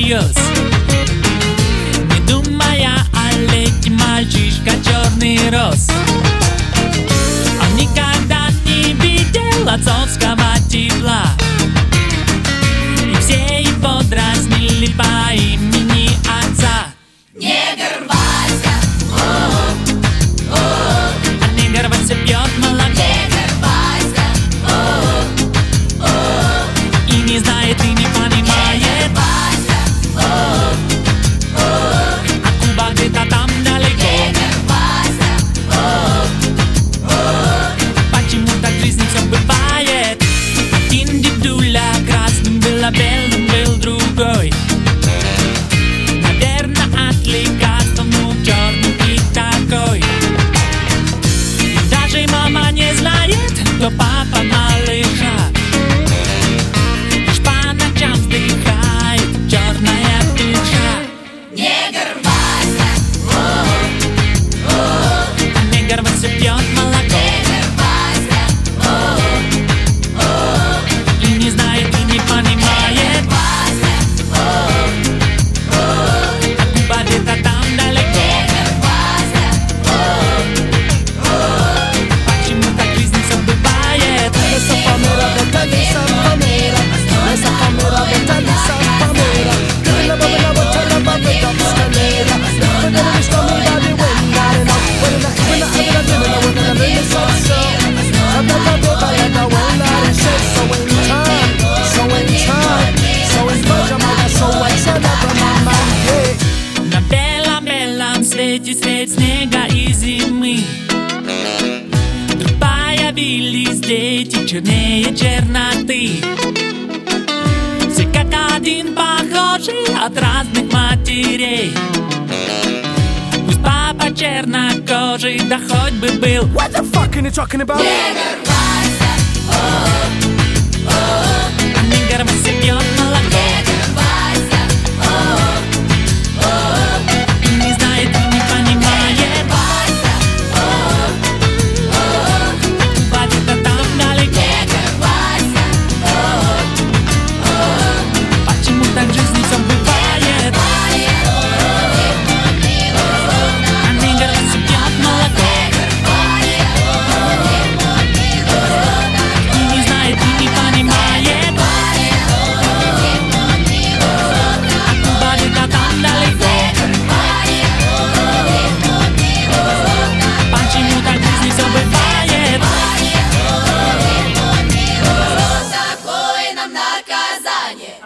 всерьез, не думая о лете, мальчишка черный рос. Он никогда не видел отцовского тепла, и все его дразнили по имени отца. Негр Васька, А негр Вася пьет молоко, негр Васька, и не знает, и не понимает, Васька, а Куба где-то там далеко. негр Васька, Почему так в жизни все бывает? Один дедуля красным был, а белым был другой. Наверное, от лекарства, ну черный и такой. И даже мама не знает, кто папа малыша. Лишь по ночам вздыхает черная душа. негр Васька, А негр Вася пьет молоко, негр Васька, и не знает, и не понимает, а Куба где-то там далеко. негр Васька, Почему так в жизни все бывает? Esa palmera, vete a esa palmera. Esa palmera, vete a esa palmera. Give me love, love, tell her about the escalera. Never gonna be stormy, body when not enough. When I have a dinner, when I really so. I'm not gonna go by like I will not and say so in time, so in time, so in time, so what's another my mind, yeah. На белом-белом свете свет снега и зимы вдруг появились дети чернее черноты. Все как один похожи от разных матерей. Пусть папа чернокожий, да хоть бы был. What the fuck are you talking about? негр Васька.